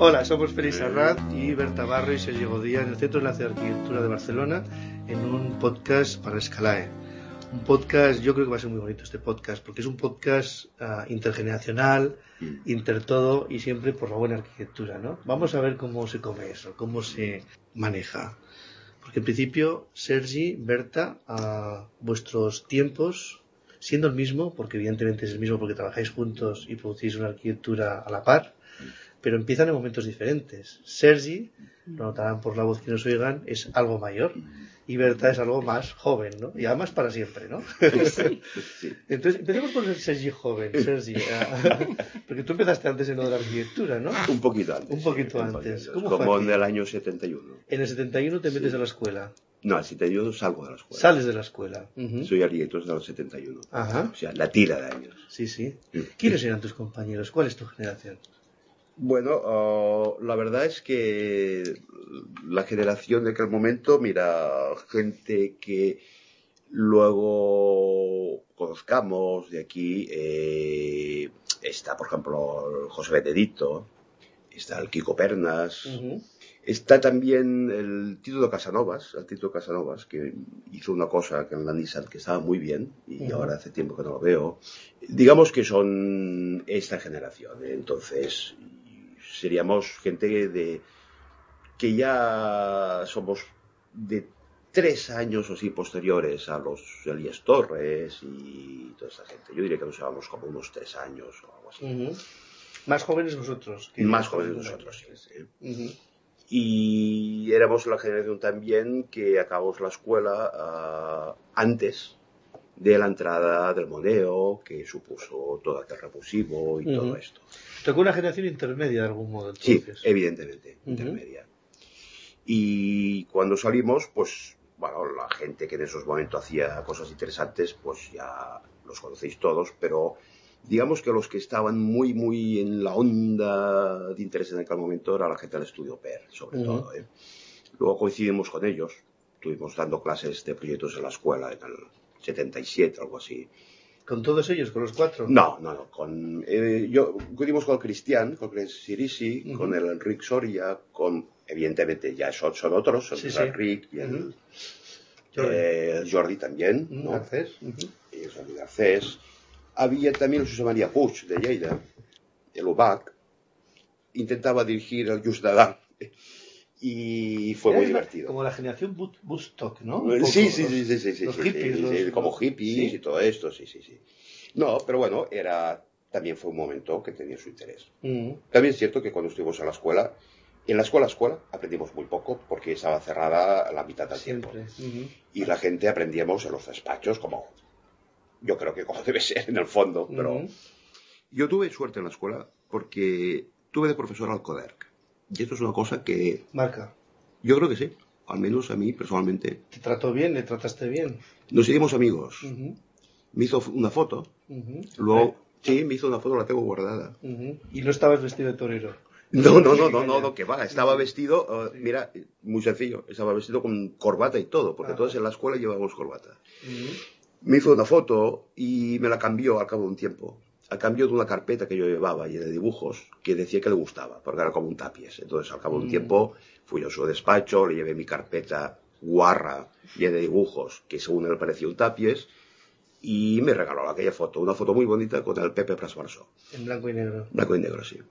Hola, somos Félix Arrat y Berta Barro y Sergi Godía en el Centro de Enlace de Arquitectura de Barcelona en un podcast para Escalae. Un podcast, yo creo que va a ser muy bonito este podcast porque es un podcast intergeneracional, intertodo y siempre por la buena arquitectura, ¿no? Vamos a ver cómo se come eso, cómo se maneja. Porque en principio, Sergi, Berta, a vuestros tiempos, siendo el mismo, porque evidentemente es el mismo porque trabajáis juntos y producís una arquitectura a la par, pero empiezan en momentos diferentes. Sergi, lo notarán por la voz que nos oigan, es algo mayor y Berta es algo más joven, ¿no? Y además para siempre, ¿no? Sí. Entonces, empecemos por el Sergi joven, Sergi. Porque tú empezaste antes en lo de la arquitectura, ¿no? Un poquito antes. Un poquito antes. ¿Cómo como fue en aquí? el año 71. En el 71 te metes Sí. a la escuela. No, al 71 salgo de la escuela. Sales de la escuela. Uh-huh. Soy arquitecto desde el 71. Ajá. O sea, la tira de años. Sí, sí. ¿Quiénes eran tus compañeros? ¿Cuál es tu generación? Bueno, la verdad es que la generación de aquel momento, mira, gente que luego conozcamos de aquí, está, por ejemplo, José Benedito, está el Kiko Pernas, está también el Tito Casanovas, que hizo una cosa en la Nissan que estaba muy bien y ahora hace tiempo que no lo veo. Digamos que son esta generación, entonces seríamos gente que ya somos de 3 años o así posteriores a los Elías Torres y toda esta gente. Yo diría que nos llevamos como unos 3 años o algo así. Más jóvenes vosotros. Más jóvenes nosotros, sí. Y éramos la generación también que acabamos la escuela antes de la entrada del moneo, que supuso todo aquel repulsivo y todo esto. Tocó una generación intermedia de algún modo, entonces. Sí, evidentemente, intermedia. Y cuando salimos, pues, bueno, la gente que en esos momentos hacía cosas interesantes, pues ya los conocéis todos, pero digamos que los que estaban muy, muy en la onda de interés en aquel momento era la gente del estudio PER, sobre todo. Luego coincidimos con ellos, estuvimos dando clases de proyectos en la escuela en el 77, algo así. ¿Con todos ellos, con los 4? No. Yo coincidimos con el Cristian, con el Sirisi, con el Enric Soria, evidentemente ya son otros, son el Enric y el Jordi también, ¿no? Garcés. Y el Jordi Garcés. Había también José María Puig de Lleida, el UBAC. Intentaba dirigir el Just Dadar y fue muy divertido. Como la generación Woodstock, ¿no? Sí. Los hippies. Como hippies, ¿sí? Y todo esto, sí. No, pero bueno, también fue un momento que tenía su interés. También es cierto que cuando estuvimos en la escuela aprendimos muy poco porque estaba cerrada la mitad del tiempo. Y la gente aprendíamos en los despachos yo creo que como debe ser en el fondo, pero yo tuve suerte en la escuela porque tuve de profesor al Coderc. Y esto es una cosa que... Marca. Yo creo que sí, al menos a mí personalmente. ¿Te trató bien? ¿Le trataste bien? Nos hicimos amigos. Me hizo una foto. Luego, sí, me hizo una foto, la tengo guardada. ¿Y no estabas vestido de torero? No, que va. Estaba vestido, mira, muy sencillo, estaba vestido con corbata y todo, porque todos en la escuela llevábamos corbata. Me hizo una foto y me la cambió al cabo de un tiempo. A cambio de una carpeta que yo llevaba y de dibujos que decía que le gustaba, porque era como un tapies. Entonces, al cabo de un tiempo, fui yo a su despacho, le llevé mi carpeta guarra llena de dibujos, que según él parecía un tapies, y me regaló aquella foto, una foto muy bonita con el Pepe Prasbarsó. En blanco y negro. Blanco y negro, sí.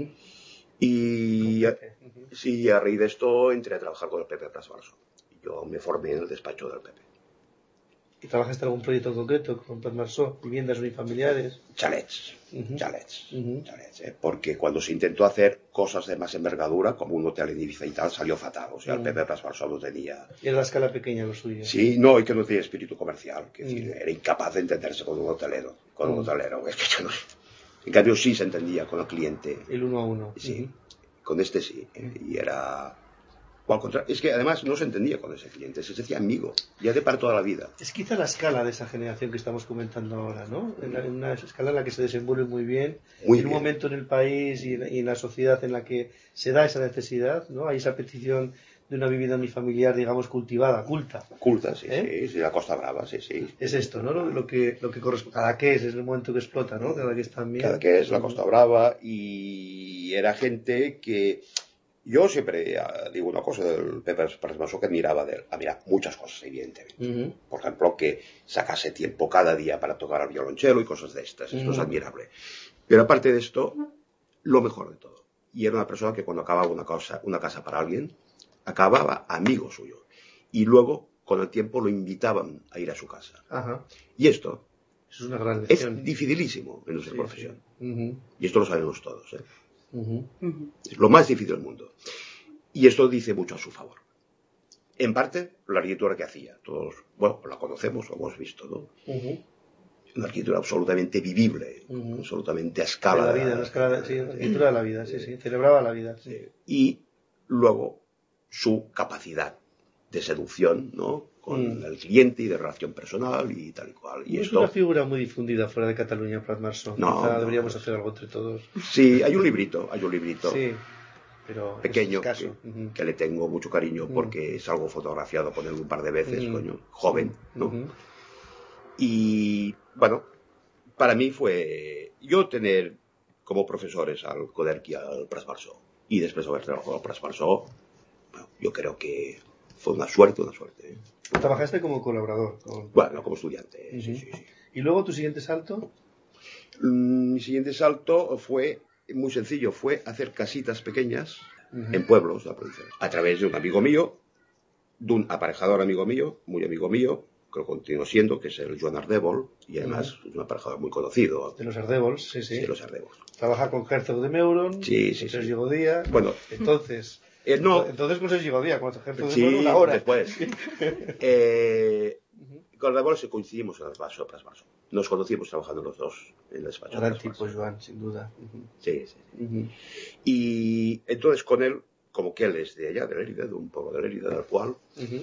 Y sí, a raíz de esto entré a trabajar con el Pepe Prasbarsó. Yo me formé en el despacho del Pepe. ¿Y trabajaste en algún proyecto en concreto con Prasbarsó? ¿Viviendas unifamiliares? Chalets. Porque cuando se intentó hacer cosas de más envergadura, como un hotel en Ibiza y tal, salió fatal. O sea, el Pepe Prasbarsó no tenía... Era la escala pequeña lo suyo. Sí, no, y que no tenía espíritu comercial. Que decir, era incapaz de entenderse con un hotelero. Es que yo no... En cambio, sí se entendía con el cliente. El 1 a 1. Sí, con este sí. Y era... O al contrario, es que además no se entendía con ese cliente, se hacía amigo, ya de para toda la vida. Es quizá la escala de esa generación que estamos comentando ahora, ¿no? En una escala en la que se desenvuelve muy bien, un momento en el país y en la sociedad en la que se da esa necesidad, ¿no? Hay esa petición de una vivienda unifamiliar, digamos, cultivada, culta. Culta, sí, sí, la Costa Brava, sí, sí. Es esto, ¿no? Lo que corresponde. Cadaqués es el momento que explota, ¿no? Cadaqués también. Cadaqués, la Costa Brava, y era gente que... Yo siempre digo una cosa del Pepe Prasmaso que admiraba de él. Admira muchas cosas, evidentemente. Por ejemplo, que sacase tiempo cada día para tocar el violonchelo y cosas de estas. Esto es admirable. Pero aparte de esto, lo mejor de todo. Y era una persona que cuando acababa una casa para alguien, acababa amigo suyo. Y luego, con el tiempo, lo invitaban a ir a su casa. Ajá. Y esto es una gran lección. Es dificilísimo en nuestra profesión. Sí. Y esto lo sabemos todos. Es lo más difícil del mundo. Y esto dice mucho a su favor. En parte, la arquitectura que hacía. Todos, bueno, la conocemos, lo hemos visto, ¿no? Una arquitectura absolutamente vivible, absolutamente a escala. De la vida, la arquitectura de la vida, sí, celebraba la vida. Sí. Y luego, su capacidad de seducción, ¿no? Con el cliente y de relación personal y tal y cual. Y es una figura muy difundida fuera de Cataluña, Prat Marçó. Quizá deberíamos hacer algo entre todos. Sí, hay un librito. Sí, pero pequeño que le tengo mucho cariño porque es algo fotografiado con él un par de veces, coño, joven, ¿no? Y bueno, para mí fue yo tener como profesores al Coderch y al Prat Marçó y después haber trabajado al Prat Marçó, bueno, yo creo que fue una suerte. ¿Trabajaste como colaborador? Bueno, como estudiante, sí. ¿Y luego tu siguiente salto? Mi siguiente salto fue muy sencillo, fue hacer casitas pequeñas en pueblos de la provincia. A través de un amigo mío, de un aparejador amigo mío, muy amigo mío, que lo continúo siendo, que es el Joan Ardèvol, y además es un aparejador muy conocido. De los Ardèvols, sí. Sí, los Ardèvols. Trabaja con Herzog de Meuron, sí. Sergi Godía. Bueno, entonces... no. Entonces con Sergi Godía, cuando Herzog de Meuron, una hora. Después. Con Ardèvol coincidimos en el Prat Marçó. Nos conocimos trabajando los dos en el despacho. Gran tipo, Joan, sin duda. Sí. Y entonces con él, como que él es de allá, de Lérida, de un pueblo de Lérida, del cual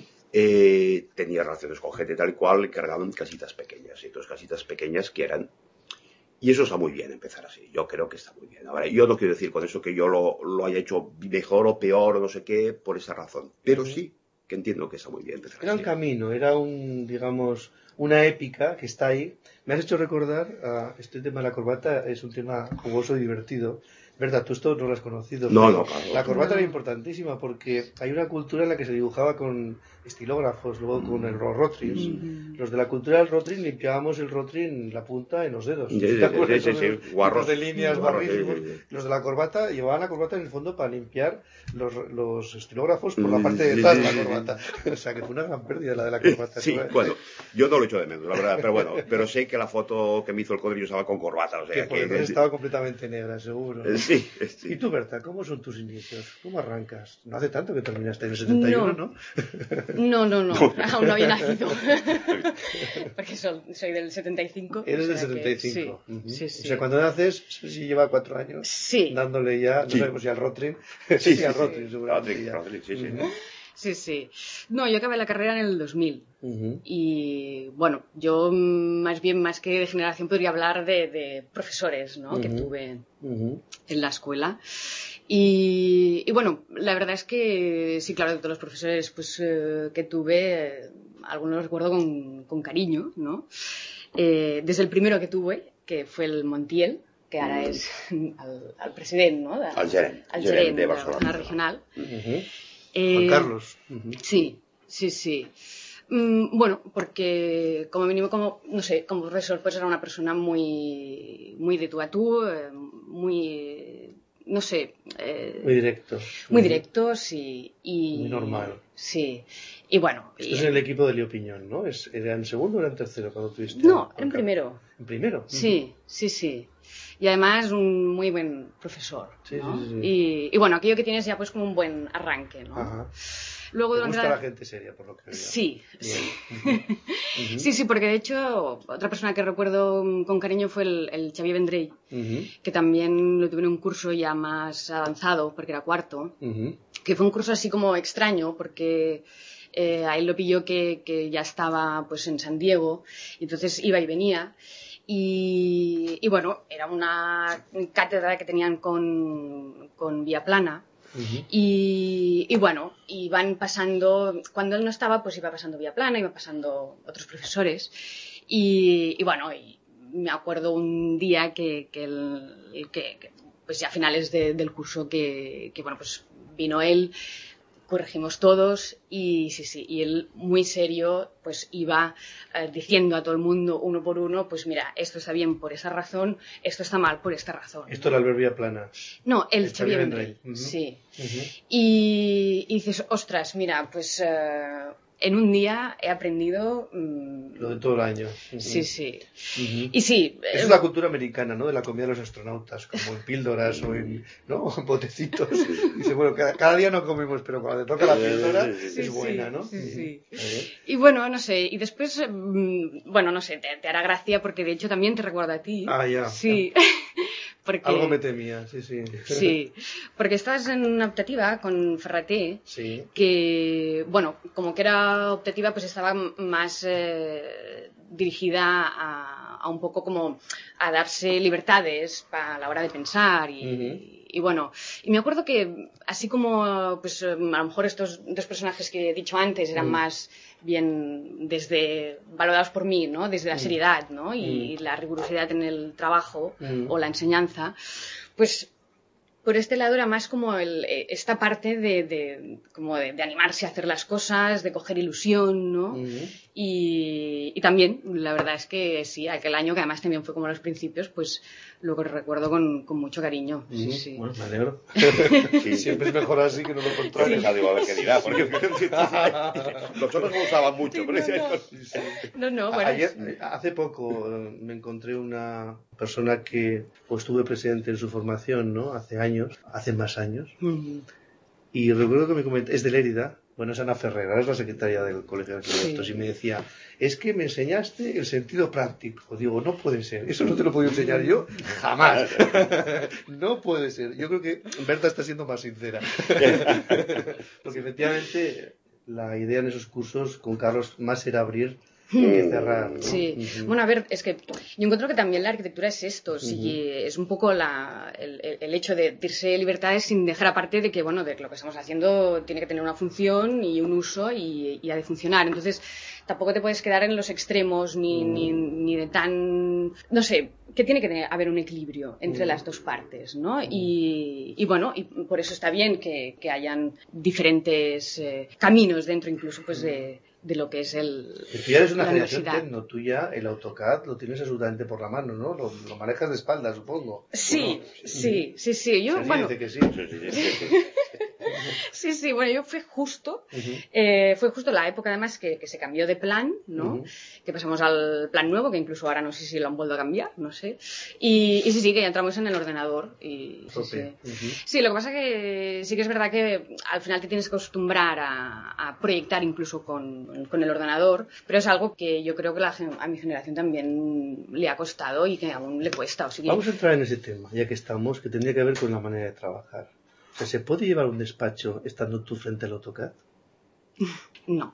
tenía relaciones con gente tal y cual, le cargaban casitas pequeñas. Y entonces casitas pequeñas que eran... Y eso está muy bien, empezar así. Yo creo que está muy bien. Ahora, yo no quiero decir con eso que yo lo haya hecho mejor o peor o no sé qué, por esa razón. Pero sí que entiendo que está muy bien empezar así. Era un camino, era digamos, una épica que está ahí. Me has hecho recordar, este tema de la corbata es un tema jugoso y divertido. ¿Verdad? Tú esto no lo has conocido. No, claro. La corbata era importantísima porque hay una cultura en la que se dibujaba con estilógrafos, luego con los Rotring. Los de la cultura del Rotring limpiábamos el Rotring la punta en los dedos. Sí. Guarros de líneas, barrísimos. Los de la corbata llevaban la corbata en el fondo para limpiar los estilógrafos por la parte de detrás de la corbata. O sea que fue una gran pérdida la de la corbata. Sí, bueno, yo no lo echo de menos, la verdad, pero bueno, pero sé que la foto que me hizo el Coderch estaba con corbata, o sea que estaba completamente negra, seguro. Sí. ¿Y tú, Berta, cómo son tus inicios? ¿Cómo arrancas? No hace tanto que terminaste en el 71, ¿no? No, aún no había nacido. Porque soy del 75. Eres del 75. Sí. O sea, cuando naces, si lleva 4 años dándole ya, no sabemos si al Rotring. Sí, al Rotring, seguramente. Rotring, Sí. No, yo acabé la carrera en el 2000. Y bueno, yo más que de generación podría hablar de profesores, ¿no? Que tuve en la escuela. Y bueno, la verdad es que sí, claro, de todos los profesores pues, que tuve, algunos los recuerdo con cariño, ¿no? Desde el primero que tuve, que fue el Montiel, que ahora es al presidente, ¿no? Al gerente de Barcelona regional. Juan Carlos. Sí. Bueno, porque como mínimo, como profesor, pues era una persona muy de tú a tú, muy, no sé... muy directo. Muy directos y... Muy normal. Sí. Y bueno... Esto es en el equipo de Leo Piñón, ¿no? ¿Era en segundo o era en tercero cuando tuviste? No, en primero. ¿En primero? Sí. Y además un muy buen profesor, ¿no? Sí. Y bueno, aquello que tienes ya pues como un buen arranque, ¿no? Ajá. Luego, ¿Te gusta la gente seria, por lo que veo? Sí. Sí, porque de hecho otra persona que recuerdo con cariño fue el Xavier Vendrell, que también lo tuve en un curso ya más avanzado, porque era cuarto, que fue un curso así como extraño, porque... a él lo pilló que ya estaba pues en San Diego, y entonces iba y venía. Y bueno, era una cátedra que tenían con Vía Plana, Y bueno, iban pasando, cuando él no estaba, pues iba pasando Viaplana, iba pasando otros profesores. Y bueno, y me acuerdo un día que pues ya a finales del curso bueno, pues vino él, corregimos todos y sí, y él muy serio pues iba diciendo a todo el mundo uno por uno, pues mira, esto está bien por esa razón, esto está mal por esta razón. Esto era Albert Viaplana. No, el Xavier Vendrell. Sí. Y dices, ostras, mira, pues en un día he aprendido lo de todo el año. Sí. Y sí, es la cultura americana, ¿no? De la comida de los astronautas, como en píldoras o en, ¿no? En botecitos. Dice, bueno, cada día no comemos, pero cuando te toca la píldora es buena, ¿no? Sí. Y bueno, no sé, y después, bueno, no sé, te hará gracia porque de hecho también te recuerda a ti. Ah, ya. Sí. Porque, algo me temía, sí. Sí, porque estabas en una optativa con Ferraté, que, bueno, como que era optativa, pues estaba más dirigida a un poco como a darse libertades a la hora de pensar y bueno, y me acuerdo que así como pues a lo mejor estos dos personajes que he dicho antes eran más bien valorados por mí, ¿no? Desde la seriedad, ¿no? Y la rigurosidad en el trabajo o la enseñanza, pues por este lado era más como esta parte de animarse a hacer las cosas, de coger ilusión, ¿no? Y también, la verdad es que sí, aquel año, que además también fue como los principios, pues lo recuerdo con mucho cariño. Sí. Bueno, me alegro. Siempre es mejor así que no lo contrario. Sí. Digo, a ver qué dirá, porque nosotros no usaban mucho. No, bueno. Hace poco me encontré una persona que pues, estuve presente en su formación, ¿no? Hace más años. Y recuerdo que me comentó, es de Lérida, bueno, es Ana Ferrera, es la secretaria del Colegio de Arquitectos, y me decía, es que me enseñaste el sentido práctico. Digo, no puede ser, eso no te lo puedo enseñar yo jamás. No puede ser. Yo creo que Berta está siendo más sincera. Porque efectivamente la idea en esos cursos con Carlos más era abrir que cerrar, ¿no? Sí. Bueno, a ver, es que yo encuentro que también la arquitectura es esto, sí, es un poco el hecho de darse libertades sin dejar aparte de que, bueno, de que lo que estamos haciendo tiene que tener una función y un uso y ha de funcionar. Entonces, tampoco te puedes quedar en los extremos ni de tan... No sé, que tiene que haber un equilibrio entre las dos partes, ¿no? Y bueno, y por eso está bien que hayan diferentes caminos dentro incluso pues de lo que es tú ya eres una generación tecno, tú ya el AutoCAD lo tienes absolutamente por la mano, ¿no? Lo manejas de espalda, supongo. Sí, bueno, sí. Yo, bueno, dice que sí. Sí, bueno, yo fue justo la época además que se cambió de plan, ¿no? Que pasamos al plan nuevo, que incluso ahora no sé si lo han vuelto a cambiar, no sé. Y sí, que ya entramos en el ordenador. Sí, lo que pasa que sí que es verdad que al final te tienes que acostumbrar a proyectar incluso con el ordenador, pero es algo que yo creo que a mi generación también le ha costado y que aún le cuesta. Vamos a entrar en ese tema, ya que estamos, que tendría que ver con la manera de trabajar. ¿Se puede llevar un despacho estando tú frente al AutoCAD? No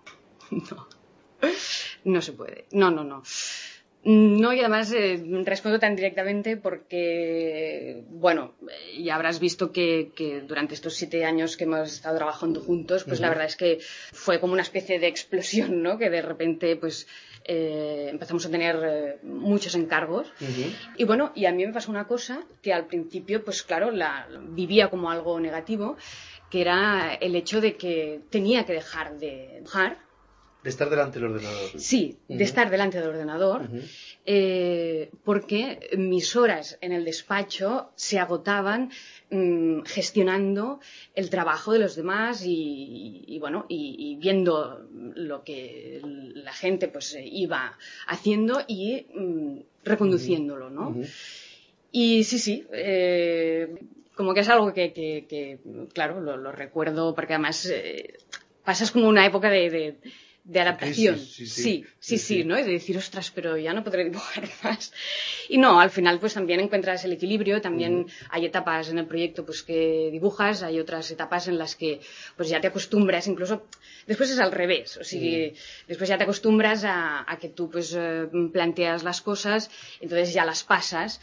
se puede. No. No, y además respondo tan directamente porque, bueno, ya habrás visto que durante estos 7 años que hemos estado trabajando juntos, pues la verdad es que fue como una especie de explosión, ¿no? Que de repente, pues, empezamos a tener muchos encargos. Y bueno, y a mí me pasó una cosa que al principio, pues claro, la vivía como algo negativo, que era el hecho de que tenía que dejar de trabajar. De estar delante del ordenador. Sí, de estar delante del ordenador, porque mis horas en el despacho se agotaban gestionando el trabajo de los demás y bueno, y viendo lo que la gente pues iba haciendo y reconduciéndolo, ¿no? Y sí, como que es algo que claro, lo recuerdo porque además pasas como una época de de adaptación. Sí, sí, ¿no? Y de decir, ostras, pero ya no podré dibujar más. Y no, al final pues también encuentras el equilibrio, también hay etapas en el proyecto pues que dibujas, hay otras etapas en las que pues ya te acostumbras, incluso después es al revés, o sea, después ya te acostumbras a que tú pues planteas las cosas, entonces ya las pasas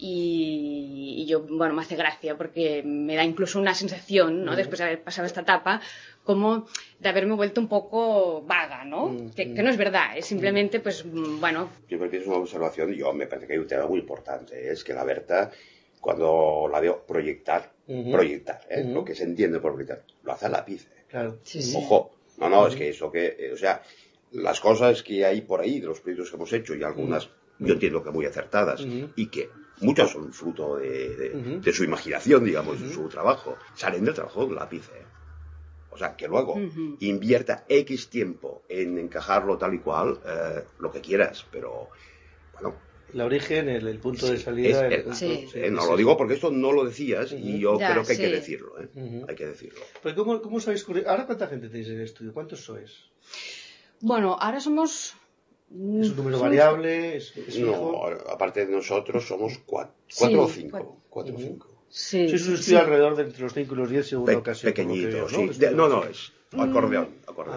y yo, bueno, me hace gracia porque me da incluso una sensación, ¿no? Después de haber pasado esta etapa, como de haberme vuelto un poco vaga, ¿no? Que no es verdad, es simplemente, pues, bueno... Yo creo que es una observación, me parece que hay un tema muy importante, es que la Berta, cuando la veo proyectar, lo que se entiende por proyectar, lo hace a lápiz. Claro. Sí. Ojo, no, es que eso que, o sea, las cosas que hay por ahí de los proyectos que hemos hecho y algunas, yo entiendo que muy acertadas y que muchas son fruto de su imaginación, digamos, de su trabajo, salen del trabajo de un lápiz, O sea, que luego invierta X tiempo en encajarlo tal y cual, lo que quieras, pero, bueno... El origen, el punto de salida... no lo digo porque esto no lo decías y yo creo que hay que decirlo, Hay que decirlo. Pero ¿cómo sabéis? ¿Ahora cuánta gente tenéis en el estudio? ¿Cuántos sois? Bueno, ahora somos... ¿Es un número variable? ¿Es fijo? No, aparte de nosotros somos cuatro o cinco. Sí, sois un estudio alrededor de entre los 5 y los 10 según la ocasión. Pequeñito, sí. No, es acordeón.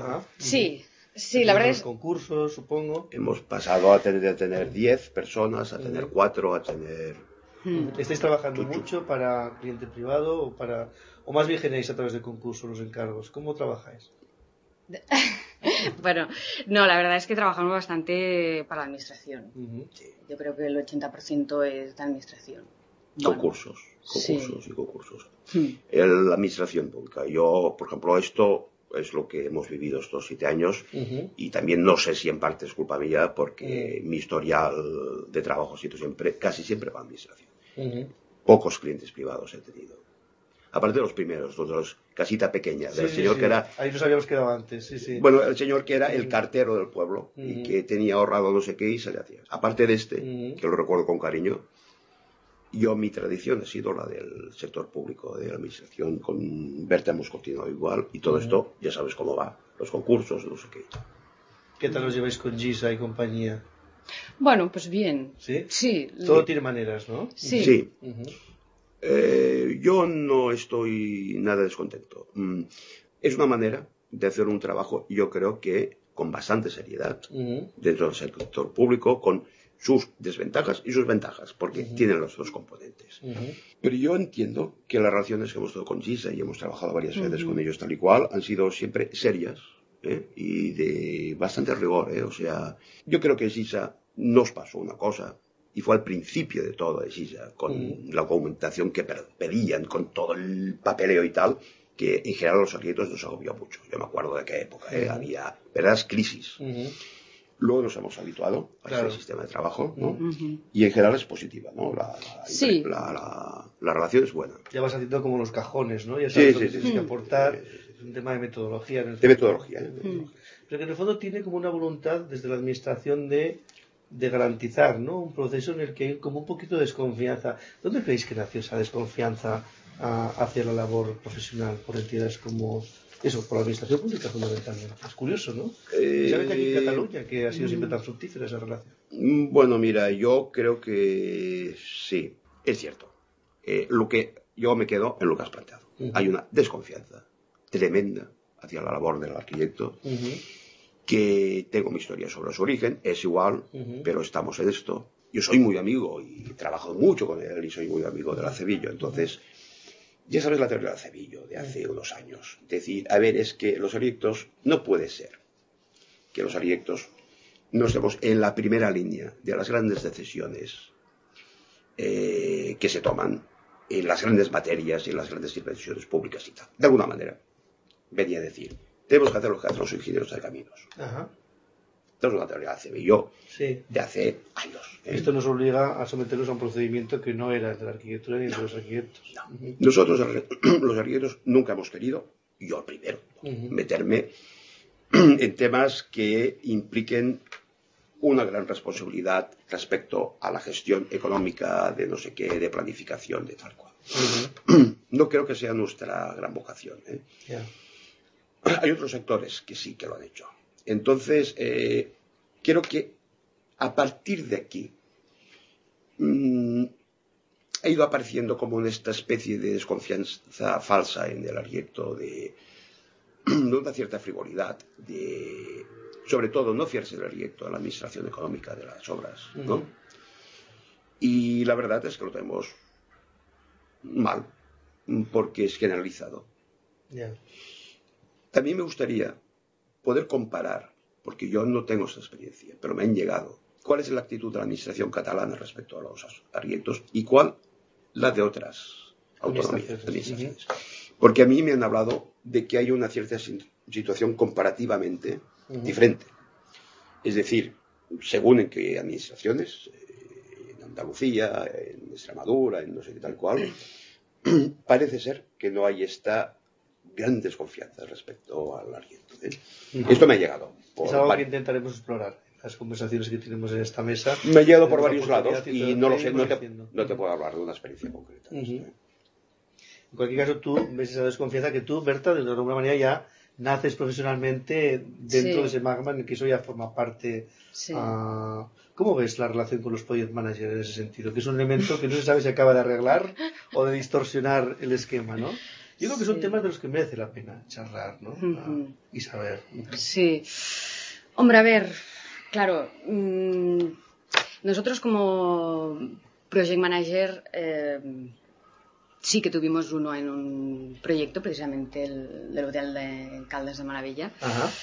Sí, la verdad es... concursos, supongo. Hemos pasado a tener 10 personas, a tener 4, a tener... ¿Estáis trabajando mucho para cliente privado o más bien generáis a través de concursos los encargos? ¿Cómo trabajáis? Bueno, no, la verdad es que trabajamos bastante para la administración. Yo creo que el 80% es de administración. Concursos y concursos. La administración pública. Yo, por ejemplo, esto es lo que hemos vivido estos 7 años y también no sé si en parte es culpa mía porque mi historial de trabajo ha sido casi siempre para administración. Pocos clientes privados he tenido. Aparte de los primeros, los casita pequeña, del señor que era... Ahí nos habíamos quedado antes, sí. Bueno, el señor que era el cartero del pueblo y que tenía ahorrado no sé qué y se le hacía. Aparte de que lo recuerdo con cariño, mi tradición ha sido la del sector público, de la administración, con Berta hemos continuado igual y todo esto, ya sabes cómo va, los concursos, no sé qué. ¿Qué tal los lleváis con Giza y compañía? Bueno, pues bien. ¿Sí? Sí. Todo tiene maneras, ¿no? Sí. Yo no estoy nada descontento. Es una manera de hacer un trabajo, yo creo que con bastante seriedad, dentro del sector público, con sus desventajas y sus ventajas, porque tienen los dos componentes. Pero yo entiendo que las relaciones que hemos tenido con GISA, y hemos trabajado varias veces con ellos tal y cual, han sido siempre serias y de bastante rigor. O sea, yo creo que GISA nos pasó una cosa, y fue al principio de todo de GISA, con la documentación que pedían, con todo el papeleo y tal, que en general los arquitectos nos agobió mucho. Yo me acuerdo de qué época había verdaderas crisis. Luego nos hemos habituado a ese sistema de trabajo, ¿no? Y en general es positiva, ¿no? La relación es buena. Ya vas haciendo como los cajones, ¿no? Ya sabes lo que tienes que aportar. Es un tema de metodología. De metodología. Pero que en el fondo tiene como una voluntad desde la administración de garantizar, ¿no? Un proceso en el que hay como un poquito de desconfianza. ¿Dónde creéis que nació esa desconfianza hacia la labor profesional por entidades como... Eso, por la administración pública fundamentalmente? Es curioso, ¿no? ¿Sabes que aquí en Cataluña que ha sido siempre tan fructífera esa relación? Bueno, mira, yo creo que sí, es cierto. Lo que yo me quedo en lo que has planteado. Hay una desconfianza tremenda hacia la labor del arquitecto, que tengo mi historia sobre su origen, es igual, pero estamos en esto. Yo soy muy amigo y he trabajado mucho con él y soy muy amigo del Acevillo, entonces... Ya sabes la teoría del Acevillo de hace unos años. Decir, a ver, es que los arquitectos, no puede ser que los arquitectos no estemos en la primera línea de las grandes decisiones que se toman en las grandes materias y en las grandes inversiones públicas y tal. De alguna manera, venía a decir, tenemos que hacer lo que hacen los ingenieros de caminos. Esto es una teoría del Acevillo de hace años. Esto nos obliga a someternos a un procedimiento que no era de la arquitectura ni de los arquitectos. No. Nosotros, los arquitectos, nunca hemos querido, yo el primero, meterme en temas que impliquen una gran responsabilidad respecto a la gestión económica de no sé qué, de planificación, de tal cual. No creo que sea nuestra gran vocación. Hay otros sectores que sí que lo han hecho. Entonces, quiero que a partir de aquí ha ido apareciendo como esta especie de desconfianza falsa en el Arrieto, de una cierta frivolidad, de sobre todo no fiarse del Arrieto a la administración económica de las obras, ¿no? Y la verdad es que lo tenemos mal, porque es generalizado. También me gustaría poder comparar, porque yo no tengo esa experiencia, pero me han llegado, cuál es la actitud de la administración catalana respecto a los arrientos y cuál la de otras administraciones. Porque a mí me han hablado de que hay una cierta situación comparativamente diferente. Es decir, según en qué administraciones, en Andalucía, en Extremadura, en no sé qué tal cual, parece ser que no hay esta gran desconfianza respecto al arriendo. Esto me ha llegado. Es algo que intentaremos explorar en las conversaciones que tenemos en esta mesa. Me ha llegado por varios lados y no lo sé, no te puedo hablar de una experiencia concreta. En cualquier caso, tú ves esa desconfianza que tú, Berta, de alguna manera ya naces profesionalmente dentro de ese magma en el que eso ya forma parte. ¿Cómo ves la relación con los project managers en ese sentido? Que es un elemento que no se sabe si acaba de arreglar o de distorsionar el esquema, ¿no? Yo creo que son temas de los que merece la pena charlar, ¿no? Y saber. Sí. Hombre, a ver, claro, nosotros como project manager sí que tuvimos uno en un proyecto, precisamente el del Hotel de Caldes de Maravilla.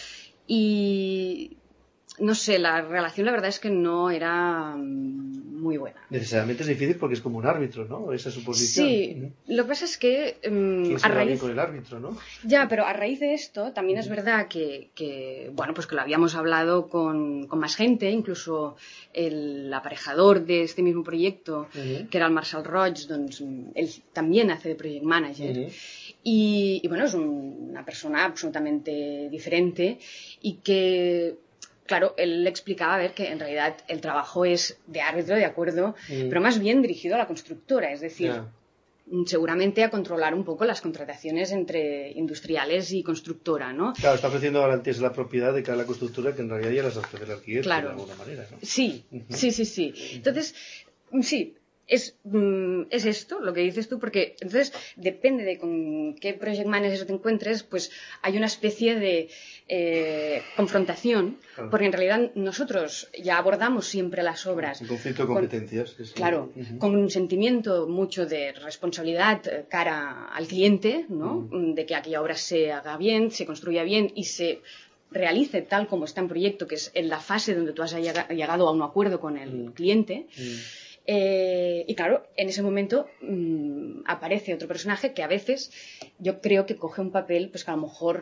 Y no sé, la relación la verdad es que no era muy buena. Necesariamente es difícil porque es como un árbitro, ¿no? Esa suposición. Sí, lo que pasa es que a raíz con el árbitro, ¿no? Ya, pero a raíz de esto también es verdad que bueno, pues que lo habíamos hablado con más gente, incluso el aparejador de este mismo proyecto, que era el Marcel Roig, doncs, él también hace de project manager. Y bueno, es una persona absolutamente diferente y que, claro, él le explicaba a ver que en realidad el trabajo es de árbitro, de acuerdo, pero más bien dirigido a la constructora, es decir, seguramente a controlar un poco las contrataciones entre industriales y constructora, ¿no? Claro, está ofreciendo garantías de la propiedad de cada constructora que en realidad ya las ofrece el arquitecto, claro, de alguna manera, ¿no? Sí, sí. Entonces, sí. Es esto lo que dices tú, porque entonces depende de con qué project manager te encuentres, pues hay una especie de confrontación, porque en realidad nosotros ya abordamos siempre las obras. Un conflicto de competencias. Claro, con un sentimiento mucho de responsabilidad cara al cliente, ¿no? De que aquella obra se haga bien, se construya bien y se realice tal como está en proyecto, que es en la fase donde tú has llegado a un acuerdo con el cliente. Y claro, en ese momento aparece otro personaje que a veces yo creo que coge un papel pues que a lo mejor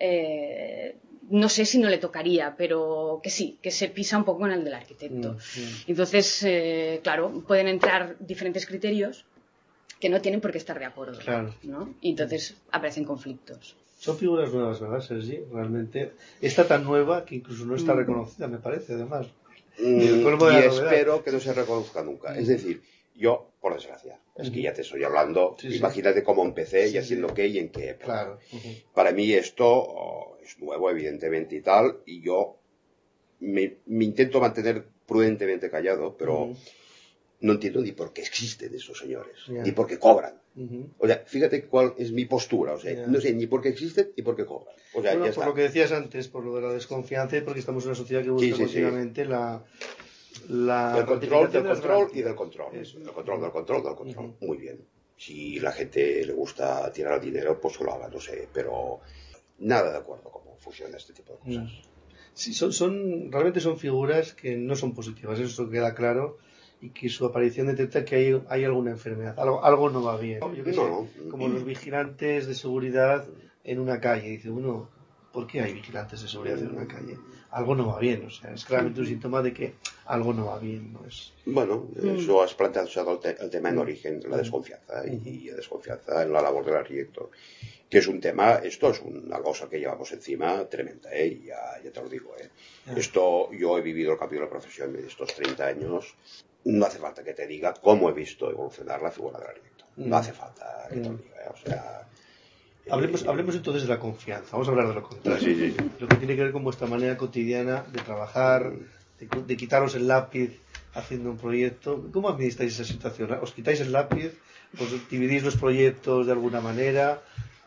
no sé si no le tocaría, pero que sí, que se pisa un poco en el del arquitecto. Entonces, claro, pueden entrar diferentes criterios que no tienen por qué estar de acuerdo, ¿no? Y entonces aparecen conflictos. Son figuras nuevas, ¿verdad, Sergi? Realmente está tan nueva que incluso no está reconocida, me parece, además. Y espero que no se reconozca nunca. Es decir, yo, por desgracia, es que ya te estoy hablando, imagínate cómo empecé y haciendo qué y en qué época. Claro. Para mí esto es nuevo, evidentemente, y tal, y yo me intento mantener prudentemente callado, pero no entiendo ni por qué existen esos señores, ni por qué cobran. O sea, fíjate cuál es mi postura, o sea, no sé ni por qué existen ni por qué cobran. O sea, bueno, ya por está. lo que decías antes, por lo de la desconfianza y porque estamos en una sociedad que busca continuamente el control del control y del control. El control del control del control. Muy bien. Si la gente le gusta tirar dinero, pues que lo haga, no sé, pero nada de acuerdo cómo funciona este tipo de cosas. Sí, realmente son figuras que no son positivas, eso queda claro, y que su aparición detecta que hay alguna enfermedad, algo no va bien. Yo qué sé, como los vigilantes de seguridad en una calle. Dice uno, ¿por qué hay vigilantes de seguridad en una calle? Algo no va bien, o sea, es claramente un síntoma de que algo no va bien, ¿no es? Bueno, eso has planteado el tema en origen, la desconfianza, y la desconfianza en la labor del arquitecto, que es un tema, esto es una cosa que llevamos encima tremenda, ya te lo digo, Esto, yo he vivido el cambio de la profesión de estos 30 años, no hace falta que te diga cómo he visto evolucionar la figura del arquitecto, no hace falta que te lo diga, o sea, Hablemos entonces de la confianza. Vamos a hablar de lo contrario. Sí. Lo que tiene que ver con vuestra manera cotidiana de trabajar, de quitaros el lápiz haciendo un proyecto. ¿Cómo administráis esa situación? ¿Os quitáis el lápiz? ¿Os dividís los proyectos de alguna manera?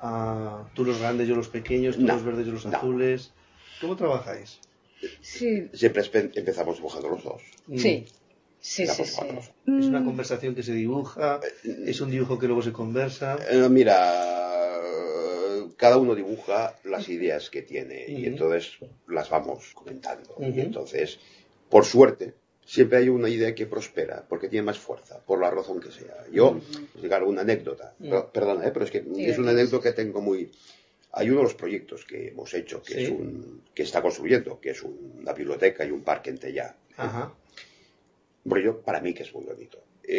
Tú los grandes, yo los pequeños, tú los verdes, yo los azules. ¿Cómo trabajáis? Sí. Siempre empezamos dibujando los dos. Sí. Es una conversación que se dibuja, es un dibujo que luego se conversa. Mira, cada uno dibuja las ideas que tiene y entonces las vamos comentando. Y entonces, por suerte, siempre hay una idea que prospera porque tiene más fuerza, por la razón que sea. Yo, claro, una anécdota, perdona, pero es que es una anécdota que tengo muy... Hay uno de los proyectos que hemos hecho que está construyendo, que es una biblioteca y un parque en Tellá. Ajá. Bueno, para mí que es muy bonito.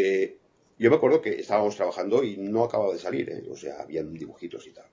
Yo me acuerdo que estábamos trabajando y no acababa de salir, o sea, habían dibujitos y tal.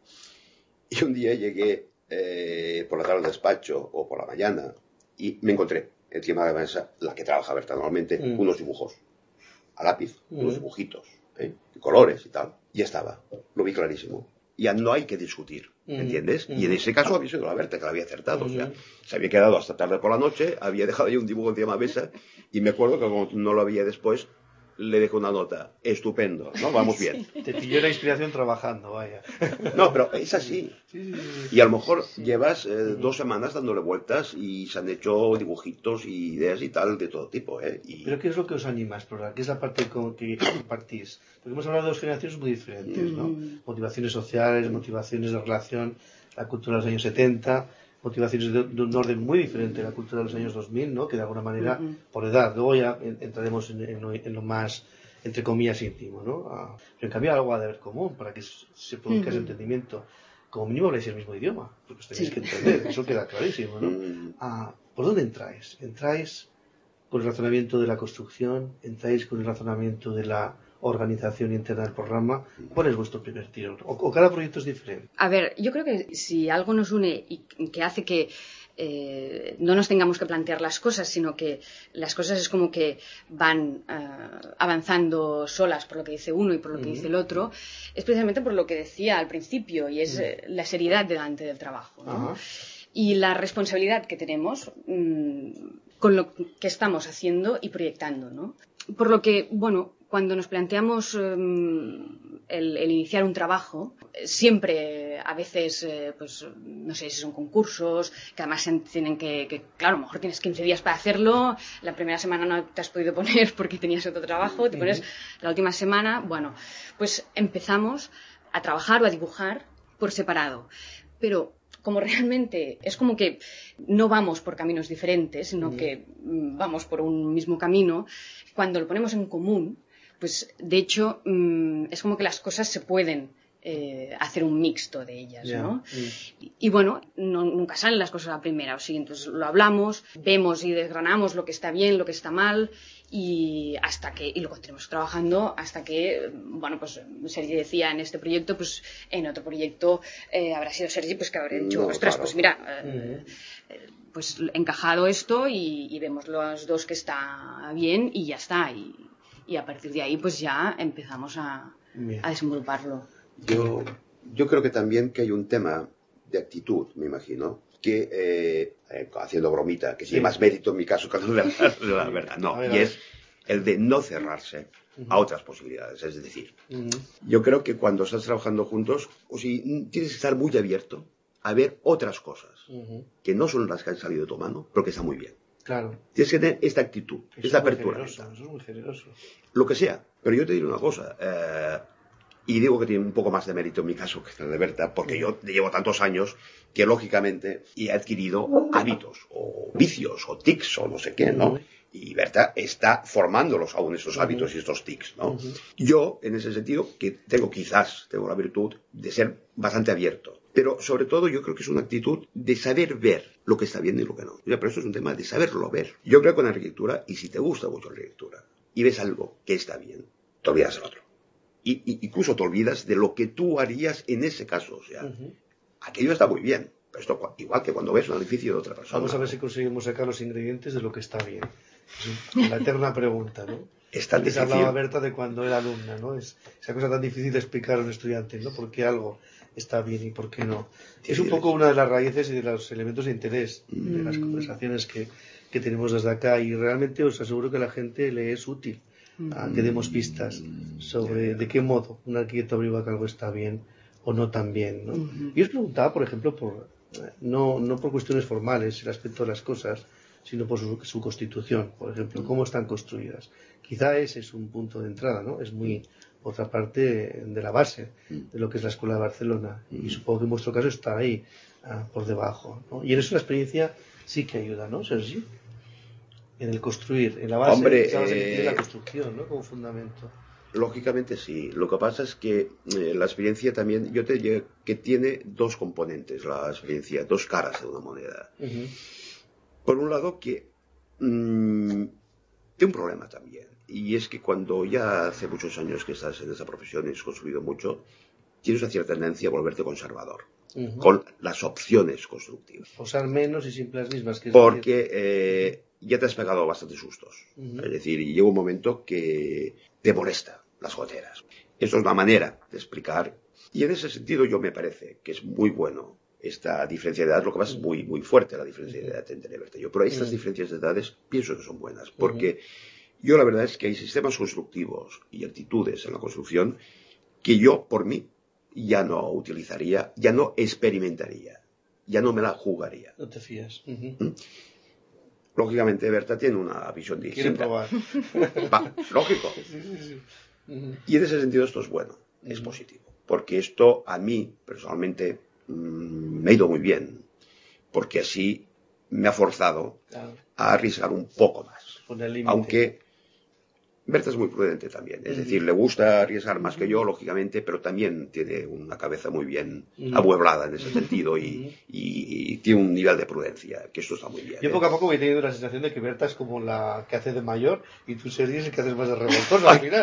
Y un día llegué por la tarde al despacho o por la mañana y me encontré encima de la mesa, la que trabaja Berta normalmente, unos dibujos a lápiz, unos dibujitos, de colores y tal. Y ya estaba, lo vi clarísimo. Ya no hay que discutir, ¿entiendes? Y en ese caso había sido la Berta que la había acertado. O sea, se había quedado hasta tarde por la noche, había dejado ahí un dibujo encima de la mesa y me acuerdo que como no lo había después, le dejé una nota. Estupendo, ¿no? Vamos bien. Te pilló la inspiración trabajando, vaya. No, pero es así. Sí. Y a lo mejor llevas 2 semanas dándole vueltas y se han hecho dibujitos y ideas y tal de todo tipo, Y... ¿Pero qué es lo que os anima a explorar? ¿Qué es la parte con que compartís? Porque hemos hablado de 2 generaciones muy diferentes, ¿no? Motivaciones sociales, motivaciones de relación, la cultura de los años 70, motivaciones de un orden muy diferente a la cultura de los años 2000, ¿no? Que de alguna manera, por edad, luego ya entraremos en lo más, entre comillas, íntimo, ¿no? Pero en cambio algo ha de haber común para que se produzca ese entendimiento. Como mínimo habláis el mismo idioma, porque os tenéis que entender, eso queda clarísimo, ¿no? ¿Por dónde entráis? ¿Entráis con el razonamiento de la construcción? ¿Entráis con el razonamiento de la organización interna del programa? ¿Cuál es vuestro primer tiro? ¿O cada proyecto es diferente? A ver, yo creo que si algo nos une y que hace que no nos tengamos que plantear las cosas, sino que las cosas es como que van avanzando solas por lo que dice uno y por lo que dice el otro, es precisamente por lo que decía al principio, y es la seriedad delante del trabajo, ¿no? Y la responsabilidad que tenemos con lo que estamos haciendo y proyectando, ¿no? Por lo que, bueno, cuando nos planteamos el iniciar un trabajo, siempre a veces, pues no sé si son concursos, que además tienen que, claro, a lo mejor tienes 15 días para hacerlo, la primera semana no te has podido poner porque tenías otro trabajo, te pones la última semana, bueno, pues empezamos a trabajar o a dibujar por separado. Pero como realmente es como que no vamos por caminos diferentes, sino que vamos por un mismo camino, cuando lo ponemos en común, pues de hecho es como que las cosas se pueden hacer un mixto de ellas, ¿no? Y bueno, nunca salen las cosas a la primera, o sea, entonces lo hablamos, vemos y desgranamos lo que está bien, lo que está mal, y lo continuamos trabajando hasta que, bueno, pues Sergi decía en este proyecto, pues en otro proyecto habrá sido Sergi pues que habrá dicho, ostras, claro. Pues mira, pues encajado esto y vemos los dos que está bien y ya está, y a partir de ahí pues ya empezamos a desenvoluparlo. Yo creo que también que hay un tema de actitud, me imagino, que, haciendo bromita, que tiene más mérito en mi caso que la verdad, no, y es el de no cerrarse a otras posibilidades. Es decir, yo creo que cuando estás trabajando juntos, tienes que estar muy abierto a ver otras cosas, que no son las que han salido de tu mano, pero que están muy bien. Claro. Tienes que tener esta actitud, esta apertura. Eso es muy generoso. Lo que sea, pero yo te diré una cosa, y digo que tiene un poco más de mérito en mi caso que el de Berta, porque yo llevo tantos años que lógicamente he adquirido hábitos, o vicios, o tics, o no sé qué, ¿no? Y Berta está formándolos aún estos hábitos y estos tics, ¿no? Yo, en ese sentido, que tengo la virtud de ser bastante abierto. Pero, sobre todo, yo creo que es una actitud de saber ver lo que está bien y lo que no. Pero eso es un tema de saberlo ver. Yo creo que con la arquitectura, y si te gusta mucho la arquitectura, y ves algo que está bien, te olvidas del otro. Y incluso te olvidas de lo que tú harías en ese caso. O sea, aquello está muy bien. Pero esto igual que cuando ves un edificio de otra persona. Vamos a ver si conseguimos sacar los ingredientes de lo que está bien. Es la eterna pregunta, ¿no? Es tan difícil. Hablaba Berta de cuando era alumna, ¿no? Es esa cosa tan difícil de explicar a un estudiante, ¿no? Porque algo está bien y por qué no. Es un poco una de las raíces y de los elementos de interés de las conversaciones que tenemos desde acá, y realmente os aseguro que a la gente le es útil que demos pistas sobre de qué modo un arquitecto averigua que algo está bien o no tan bien, ¿no? Y os preguntaba, por ejemplo, no por cuestiones formales, el aspecto de las cosas, sino por su constitución, por ejemplo, cómo están construidas. Quizá ese es un punto de entrada, ¿no? Es muy otra parte de la base de lo que es la Escuela de Barcelona, y supongo que en vuestro caso está ahí por debajo, ¿no? Y en eso la experiencia sí que ayuda, ¿no, Sergi? En el construir, en la base, de la construcción, ¿no? Como fundamento. Lógicamente sí. Lo que pasa es que la experiencia también, yo te diría que tiene dos componentes, la experiencia, dos caras de una moneda. Por un lado, que tiene un problema también, y es que cuando ya hace muchos años que estás en esa profesión y has construido mucho, tienes una cierta tendencia a volverte conservador con las opciones constructivas. Usar menos y siempre las mismas. Porque ya te has pegado bastantes sustos. Es decir, y llega un momento que te molesta las goteras. Esto es una manera de explicar, y en ese sentido yo me parece que es muy bueno esta diferencia de edad. Lo que pasa es muy, muy fuerte la diferencia de edad entre Berta y yo, pero estas diferencias de edades pienso que son buenas, porque yo la verdad es que hay sistemas constructivos y actitudes en la construcción que yo, por mí, ya no utilizaría, ya no experimentaría, ya no me la jugaría. No te fías. Lógicamente Berta tiene una visión distinta. Quiere probar. Lógico. Sí. Y en ese sentido esto es bueno, es positivo, porque esto a mí personalmente me ha ido muy bien, porque así me ha forzado a arriesgar un poco más, aunque Berta es muy prudente también, es decir, le gusta arriesgar más que yo, lógicamente, pero también tiene una cabeza muy bien amueblada en ese sentido y tiene un nivel de prudencia, que eso está muy bien. Yo poco a poco voy teniendo la sensación de que Berta es como la que hace de mayor y tú, Sergi, es el que haces más de revoltoso al final.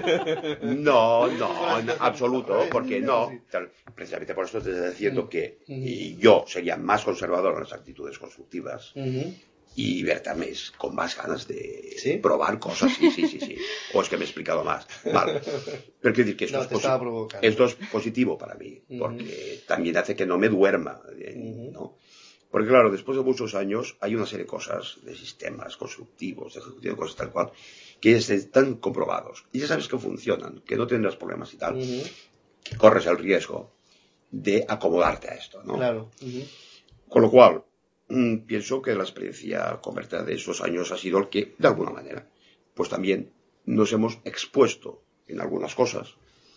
No, en absoluto, porque no. Precisamente por eso te estoy diciendo que yo sería más conservador en las actitudes constructivas. Y Berta con más ganas de probar cosas, sí. O es que me he explicado más. Vale. Pero quiero decir que esto es positivo para mí, porque también hace que no me duerma, ¿no? Porque claro, después de muchos años hay una serie de cosas, de sistemas constructivos, de ejecución de cosas tal cual, que están comprobados. Y ya sabes que funcionan, que no tendrás problemas y tal. Que corres el riesgo de acomodarte a esto, ¿no? Claro. Con lo cual, pienso que la experiencia con Berta de esos años ha sido el que, de alguna manera, pues también nos hemos expuesto en algunas cosas.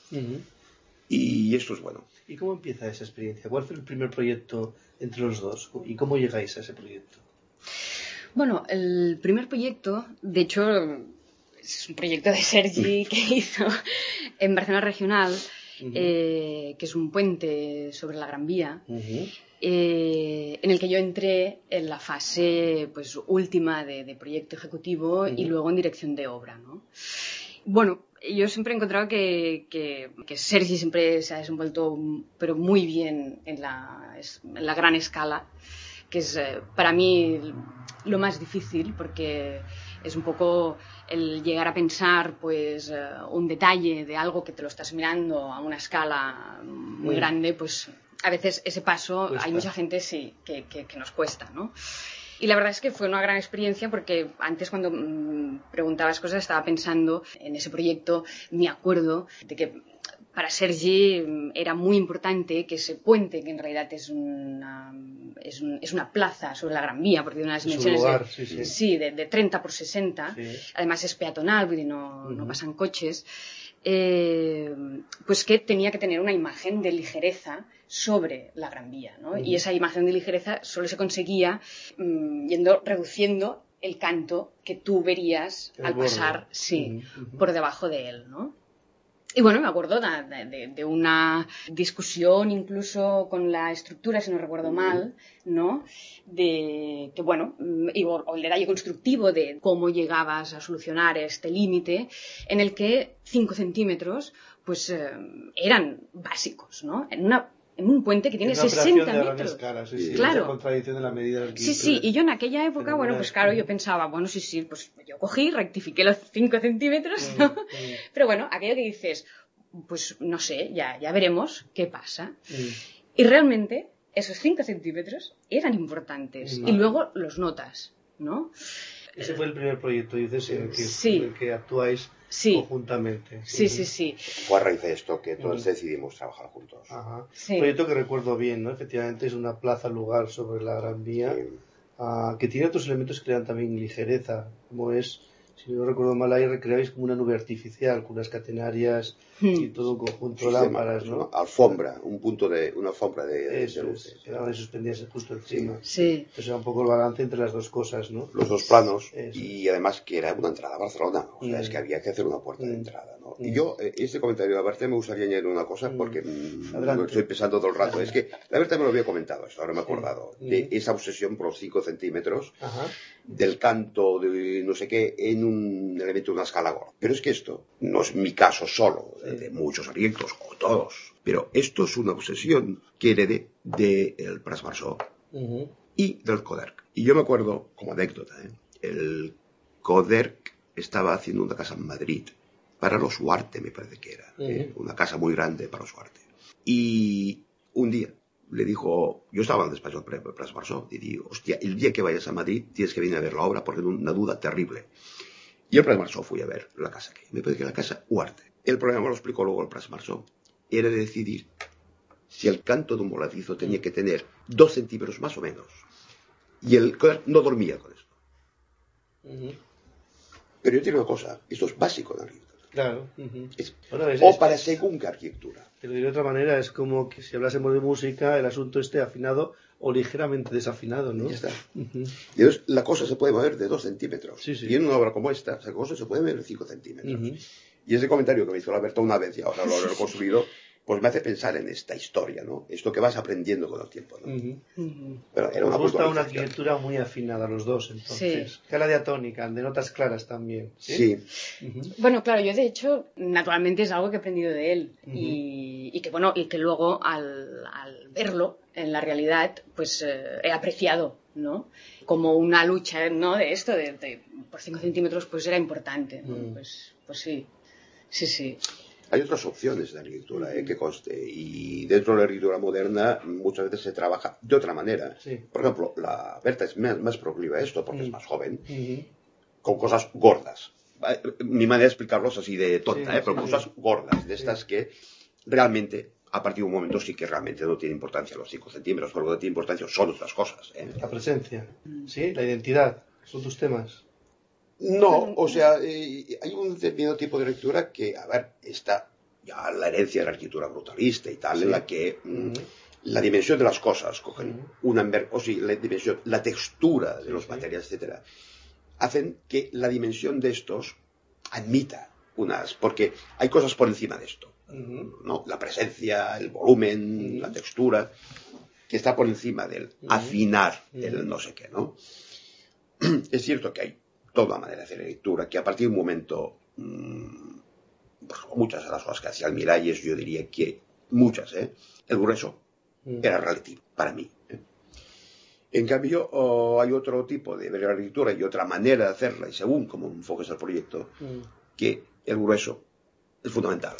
Y esto es bueno. ¿Y cómo empieza esa experiencia? ¿Cuál fue el primer proyecto entre los dos? ¿Y cómo llegáis a ese proyecto? Bueno, el primer proyecto, de hecho, es un proyecto de Sergi que hizo en Barcelona Regional, que es un puente sobre la Gran Vía. En el que yo entré en la fase pues última de proyecto ejecutivo y luego en dirección de obra, ¿no? Bueno, yo siempre he encontrado que Sergi siempre se ha desenvuelto pero muy bien en la gran escala, que es para mí lo más difícil, porque es un poco el llegar a pensar pues un detalle de algo que te lo estás mirando a una escala muy grande, pues a veces ese paso cuesta. Hay mucha gente que nos cuesta, ¿no? Y la verdad es que fue una gran experiencia, porque antes cuando preguntabas cosas estaba pensando en ese proyecto. Me acuerdo de que para Sergi era muy importante que ese puente, que en realidad es una plaza sobre la Gran Vía, porque tiene unas dimensiones de 30 por 60, además es peatonal, porque no pasan coches, pues que tenía que tener una imagen de ligereza sobre la Gran Vía, ¿no? Y esa imagen de ligereza solo se conseguía reduciendo el canto que tú verías al pasar por debajo de él, ¿no? Y bueno, me acuerdo de una discusión incluso con la estructura, si no recuerdo mal, ¿no? De que, bueno, o el detalle constructivo de cómo llegabas a solucionar este límite, en el que 5 centímetros pues eran básicos, ¿no? En un puente que tiene 60 metros. Escala, claro. Esa contradicción de la medida del Sí, y yo en aquella época, bueno, pues claro, yo pensaba, bueno, pues yo cogí, rectifiqué los 5 centímetros, ¿no? Pero bueno, aquello que dices, pues no sé, ya veremos qué pasa. Y realmente esos 5 centímetros eran importantes. Y luego los notas, ¿no? Ese fue el primer proyecto, dices, en el que actuáis conjuntamente. Sí. Fue a raíz de esto que todos decidimos trabajar juntos. Ajá. Un proyecto que recuerdo bien, ¿no? Efectivamente es una plaza lugar sobre la Gran Vía, que tiene otros elementos que le dan también ligereza, como es, si no recuerdo mal, ahí recreáis como una nube artificial, con unas catenarias y todo un conjunto de lámparas, ¿no? Una alfombra, una alfombra de luces. Donde suspendías justo encima. Sí. Entonces era un poco el balance entre las dos cosas, ¿no? Los dos planos, y además que era una entrada a Barcelona, o sea, es que había que hacer una puerta de entrada, ¿no? Y yo, este comentario de la Berta me gustaría añadir una cosa, porque lo estoy pensando todo el rato. Es que la Berta me lo había comentado, esto ahora me he acordado, de esa obsesión por los 5 centímetros, del canto, de no sé qué, en un elemento de una escala gorda. Pero es que esto no es mi caso solo, de muchos arquitectos, o todos, pero esto es una obsesión que heredé del Pras Marceau y del Coderch. Y yo me acuerdo, como anécdota, el Coderch estaba haciendo una casa en Madrid para los Huarte, me parece que era, una casa muy grande para los Huarte. Y un día le dijo, yo estaba en el despacho de Pras Marceau, y digo, hostia, el día que vayas a Madrid tienes que venir a ver la obra porque tengo una duda terrible. Y el Pras Marceau fui a ver la casa que me parece que la casa Huarte. El problema me lo explicó luego el Pras Marceau. Era de decidir si el canto de un voladizo tenía que tener 2 centímetros más o menos. Y el Coderch no dormía con esto. Pero yo te digo una cosa, esto es básico en la arquitectura. Claro. Para según qué arquitectura. Te lo digo de otra manera, es como que si hablásemos de música, el asunto esté afinado o ligeramente desafinado, ¿no? Ya está. Y entonces la cosa se puede mover de 2 centímetros. Sí. Y en una obra como esta, esa cosa se puede mover de 5 centímetros. Y ese comentario que me hizo la Berta una vez, y ahora lo he reconstruido, pues me hace pensar en esta historia, ¿no? Esto que vas aprendiendo con el tiempo, ¿no? Pero era Nos gusta una arquitectura muy afinada, los dos, entonces. Sí. Escala diatónica, de notas claras también. Sí. Bueno, claro, yo de hecho, naturalmente es algo que he aprendido de él. Y que luego al verlo en la realidad, pues he apreciado, ¿no? Como una lucha, ¿no? De esto, por 5 centímetros, pues era importante, ¿no? Pues sí. Sí. Hay otras opciones de arquitectura, que conste, y dentro de la arquitectura moderna muchas veces se trabaja de otra manera. Sí. Por ejemplo, la Berta es más proclive a esto porque es más joven, con cosas gordas. Mi manera de explicarlo es así de tonta, pero cosas gordas, de estas que realmente, a partir de un momento, sí que realmente no tiene importancia los 5 centímetros, porque lo que tiene importancia son otras cosas. La presencia, ¿sí? La identidad, son tus temas. No, o sea, hay un determinado tipo de lectura que, a ver, está ya la herencia de la arquitectura brutalista y tal, en la que la dimensión de las cosas cogen la textura de los materiales, etcétera, hacen que la dimensión de estos admita porque hay cosas por encima de esto, ¿no? La presencia, el volumen, la textura, que está por encima del afinar, el no sé qué, ¿no? Es cierto que hay toda una manera de hacer lectura, que a partir de un momento, muchas de las cosas que hacía el Miralles, yo diría que muchas, el grueso era relativo para mí. En cambio, hay otro tipo de ver la lectura y otra manera de hacerla, y según cómo enfoques el proyecto, que el grueso es fundamental.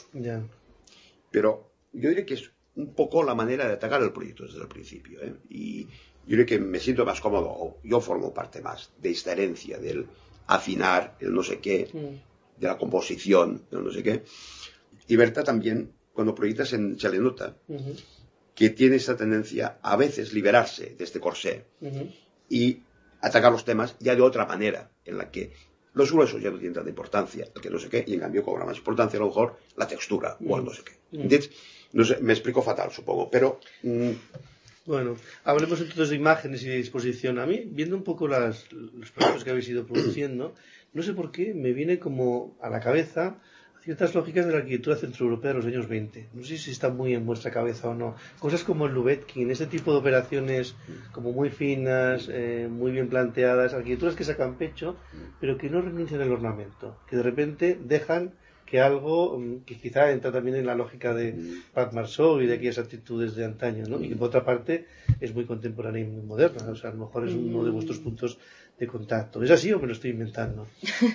Pero yo diría que es un poco la manera de atacar el proyecto desde el principio, y yo diría que me siento más cómodo, o yo formo parte más de esta herencia del afinar, el no sé qué, de la composición, el no sé qué. Y Berta también, cuando proyectas se le nota que tiene esa tendencia a veces liberarse de este corsé y atacar los temas ya de otra manera, en la que los gruesos ya no tienen tanta importancia, el que no sé qué, y en cambio cobra más importancia a lo mejor la textura o el no sé qué. ¿Entiendes? No sé, me explico fatal, supongo, pero... Bueno, hablemos entonces de imágenes y de disposición. A mí, viendo un poco los proyectos que habéis ido produciendo, no sé por qué me viene como a la cabeza ciertas lógicas de la arquitectura centroeuropea de los años 20. No sé si están muy en vuestra cabeza o no. Cosas como el Lubetkin, este tipo de operaciones como muy finas, muy bien planteadas, arquitecturas que sacan pecho, pero que no renuncian al ornamento, que de repente dejan que algo que quizá entra también en la lógica de Pras Marceau y de aquellas actitudes de antaño, ¿no? Y que por otra parte es muy contemporánea y muy moderna, o sea, a lo mejor es uno de vuestros puntos de contacto. ¿Es así o me lo estoy inventando?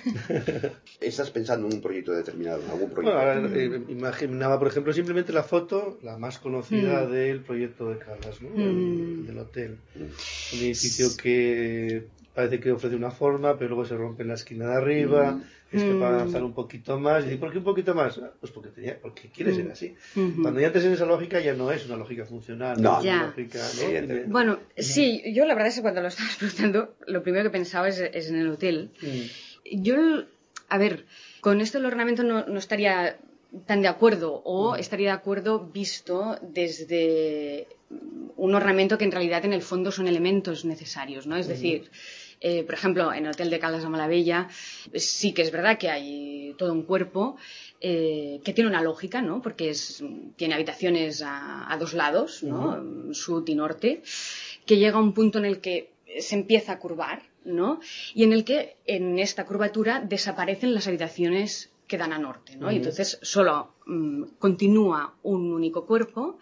¿Estás pensando en un proyecto determinado, en algún proyecto? Bueno, imaginaba, por ejemplo, simplemente la foto, la más conocida del proyecto de Caldas, ¿no? Del hotel. Un edificio que parece que ofrece una forma, pero luego se rompe en la esquina de arriba, para avanzar un poquito más. ¿Y por qué un poquito más? Pues porque quiere ser así. Cuando ya antes en esa lógica ya no es una lógica funcional, no es una lógica, ¿no? Bueno, sí, yo la verdad es que cuando lo estaba explicando, lo primero que pensaba es en el hotel. Yo, a ver, con esto del ornamento no estaría tan de acuerdo, o estaría de acuerdo visto desde un ornamento que en realidad en el fondo son elementos necesarios, ¿no? Es decir, por ejemplo, en el Hotel de Caldas de Malavella sí que es verdad que hay todo un cuerpo que tiene una lógica, ¿no? Porque tiene habitaciones a dos lados, ¿no? Sur y norte, que llega a un punto en el que se empieza a curvar, ¿no? Y en el que en esta curvatura desaparecen las habitaciones que dan a norte, ¿no? Y entonces solo continúa un único cuerpo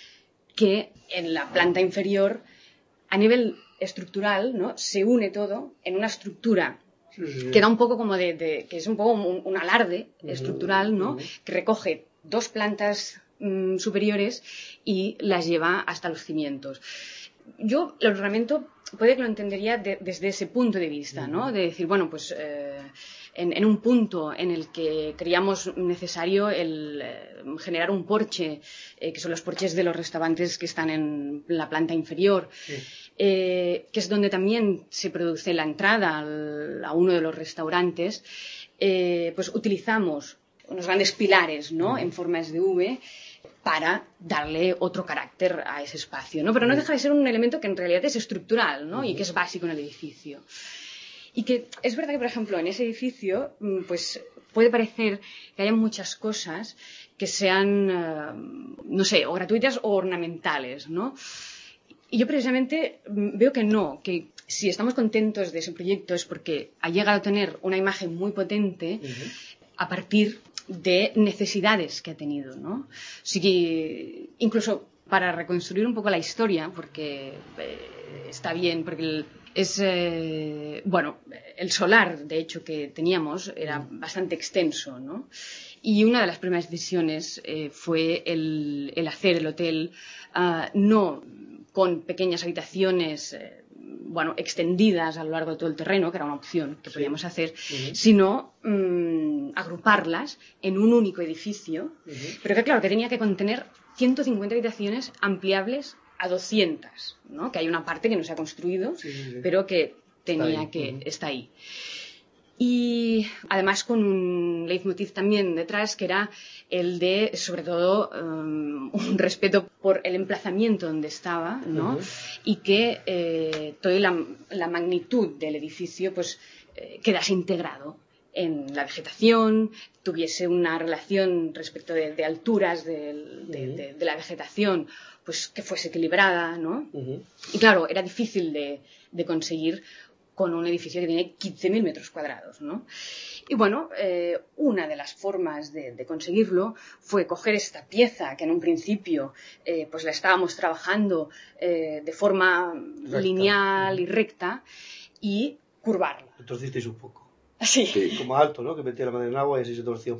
que en la planta inferior, a nivel estructural, ¿no? Se une todo en una estructura que da un poco como que es un poco un alarde estructural, ¿no? Que recoge dos plantas superiores y las lleva hasta los cimientos. Yo el ornamento puede que lo entendería desde ese punto de vista, ¿no? De decir, bueno, pues en un punto en el que creíamos necesario generar un porche, que son los porches de los restaurantes que están en la planta inferior, que es donde también se produce la entrada a uno de los restaurantes, pues utilizamos unos grandes pilares, ¿no? En formas de V, para darle otro carácter a ese espacio, ¿no? Pero no deja de ser un elemento que en realidad es estructural, ¿no? Y que es básico en el edificio. Y que es verdad que, por ejemplo, en ese edificio, pues puede parecer que haya muchas cosas que sean, no sé, o gratuitas o ornamentales, ¿no? Y yo precisamente veo que no, que si estamos contentos de ese proyecto es porque ha llegado a tener una imagen muy potente a partir de necesidades que ha tenido, ¿no? Así que incluso para reconstruir un poco la historia, porque está bien, porque bueno, el solar, de hecho, que teníamos era bastante extenso, ¿no? Y una de las primeras decisiones fue el hacer el hotel no con pequeñas habitaciones bueno, extendidas a lo largo de todo el terreno, que era una opción que podíamos hacer, sino agruparlas en un único edificio, pero que claro, que tenía que contener 150 habitaciones ampliables a 200, ¿no? Que hay una parte que no se ha construido, pero que está ahí. Y además con un leitmotiv también detrás, que era el de, sobre todo, un respeto por el emplazamiento donde estaba, ¿no? Y que toda la magnitud del edificio pues quedase integrado en la vegetación, tuviese una relación respecto de alturas de la vegetación, pues que fuese equilibrada, ¿no? Y claro, era difícil de conseguir con un edificio que tiene 15.000 metros cuadrados, ¿no? Y bueno, una de las formas de conseguirlo fue coger esta pieza que en un principio pues la estábamos trabajando de forma lineal y recta y curvarla. Entonces hicisteis un poco. Sí. Como alto, ¿no? Que metía la mano en el agua y así se torció.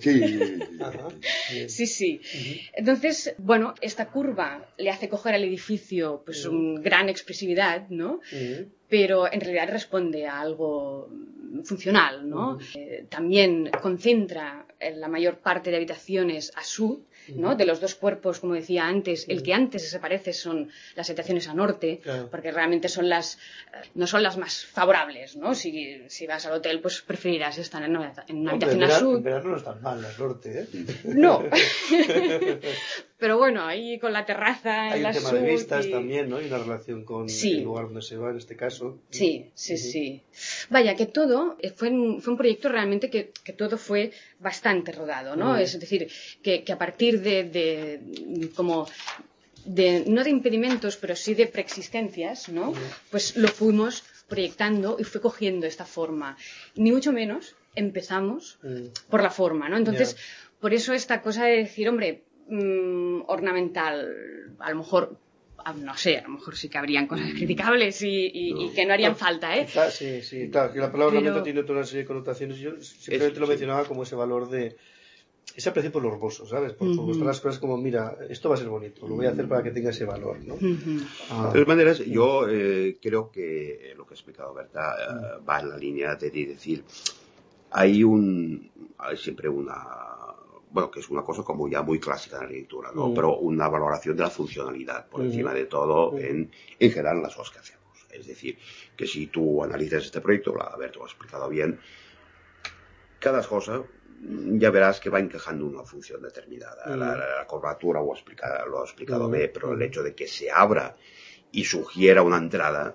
Sí. Entonces, bueno, esta curva le hace coger al edificio pues una gran expresividad, ¿no? Pero en realidad responde a algo funcional, ¿no? También concentra la mayor parte de habitaciones a sur, ¿no? De los dos cuerpos, como decía antes, el que antes desaparece son las habitaciones a norte, porque realmente no son las más favorables, ¿no? Si vas al hotel, pues preferirás estar en una habitación a sur. En verano no están mal las norte, ¿eh? No. Pero bueno, ahí con la terraza en la sur. Hay un tema de vistas también, ¿no? Hay una relación con el lugar donde se va, en este caso. Sí. Vaya, que todo fue un proyecto realmente que todo fue bastante rodado, ¿no? Es decir, que a partir no de impedimentos, pero sí de preexistencias, ¿no? Pues lo fuimos proyectando y fue cogiendo esta forma. Ni mucho menos empezamos por la forma, ¿no? Entonces, por eso esta cosa de decir, hombre, ornamental, a lo mejor no sé, a lo mejor sí que habrían cosas criticables y que no harían falta, ¿eh? Quizás, sí, claro, que la palabra lamento tiene toda una serie de connotaciones. Yo simplemente lo mencionaba como ese valor de ese aprecio por lo hermoso, ¿sabes? Por mostrar las cosas como, mira, esto va a ser bonito, lo voy a hacer para que tenga ese valor, ¿no? De todas maneras, yo creo que lo que ha explicado Berta va en la línea de decir, hay siempre bueno, que es una cosa como ya muy clásica en la arquitectura, ¿no? Pero una valoración de la funcionalidad por encima de todo en general las cosas que hacemos. Es decir, que si tú analizas este proyecto, Berta lo ha explicado bien, cada cosa ya verás que va encajando una función determinada. La curvatura lo ha explicado bien, pero el hecho de que se abra y sugiera una entrada,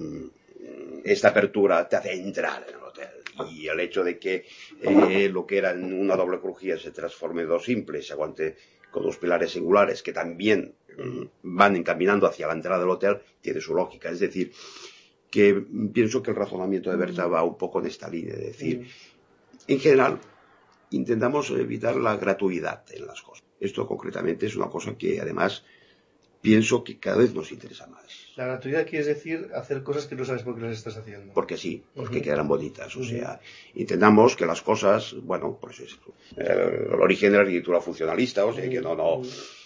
esta apertura te hace entrar en el hotel. Y el hecho de que lo que era una doble crujía se transforme en dos simples, se aguante con dos pilares singulares que también van encaminando hacia la entrada del hotel, tiene su lógica. Es decir, que pienso que el razonamiento de Berta va un poco en esta línea, es decir, en general intentamos evitar la gratuidad en las cosas. Esto concretamente es una cosa que además pienso que cada vez nos interesa más. La gratuidad quiere decir hacer cosas que no sabes por qué las estás haciendo. Porque sí, porque quedarán bonitas. O sea, intentamos que las cosas, bueno, pues es el origen de la arquitectura funcionalista, o sea, que no.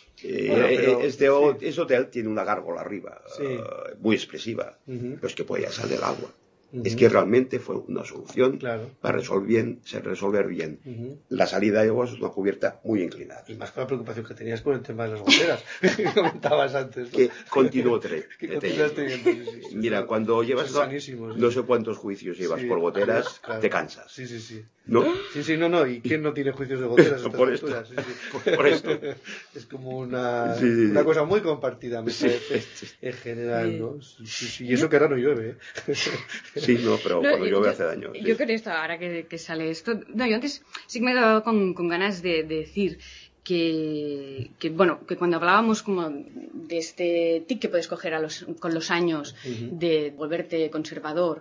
Este hotel tiene una gárgola arriba, muy expresiva, pero es que podía salir del agua. Es que realmente fue una solución para resolver bien. La salida de agua es una cubierta muy inclinada. Y más con la preocupación que tenías con el tema de las goteras, que comentabas antes, ¿no? Que continúo teniendo. Sí. Mira, cuando llevas no sé cuántos juicios llevas por goteras, te cansas. Sí. ¿No? Sí, no. ¿Y quién no tiene juicios de goteras? Por esto. Por esto. Es como una cosa muy compartida, me parece, en general, ¿no? Sí. Y eso que ahora no llueve, ¿eh? Sí, no, pero cuando llueve hace daño. Yo creo esto, ahora que sale esto... No, yo antes sí que me he quedado con ganas de decir que cuando hablábamos como de este tic que puedes coger con los años de volverte conservador,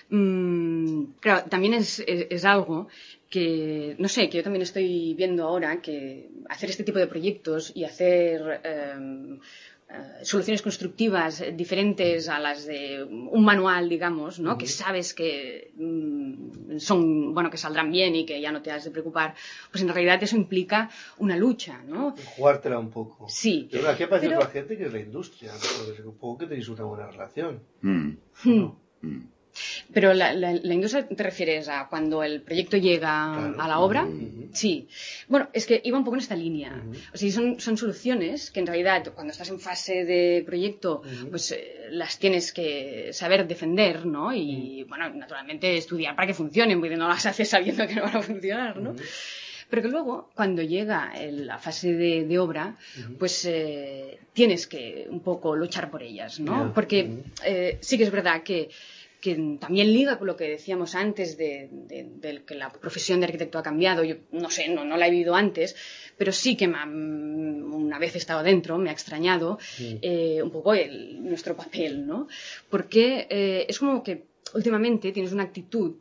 claro, también es algo que, no sé, que yo también estoy viendo ahora, que hacer este tipo de proyectos y hacer soluciones constructivas diferentes a las de un manual, digamos, ¿no? Que sabes que que saldrán bien y que ya no te has de preocupar, pues en realidad eso implica una lucha, ¿no? Jugártela un poco. Sí. Pero aquí aparece otra gente que es la industria, ¿no? Porque supongo que tenéis una buena relación. Pero la industria te refieres a cuando el proyecto llega a la obra. Sí. Bueno, es que iba un poco en esta línea. O sea, son soluciones que en realidad cuando estás en fase de proyecto pues las tienes que saber defender, ¿no? Y bueno, naturalmente estudiar para que funcionen, porque no las haces sabiendo que no van a funcionar, ¿no? Pero que luego, cuando llega la fase de obra, pues tienes que un poco luchar por ellas, ¿no? Porque sí que es verdad que también liga con lo que decíamos antes de que la profesión de arquitecto ha cambiado. Yo no sé, no la he vivido antes, pero sí que una vez he estado dentro, me ha extrañado un poco nuestro papel, ¿no? Porque es como que últimamente tienes una actitud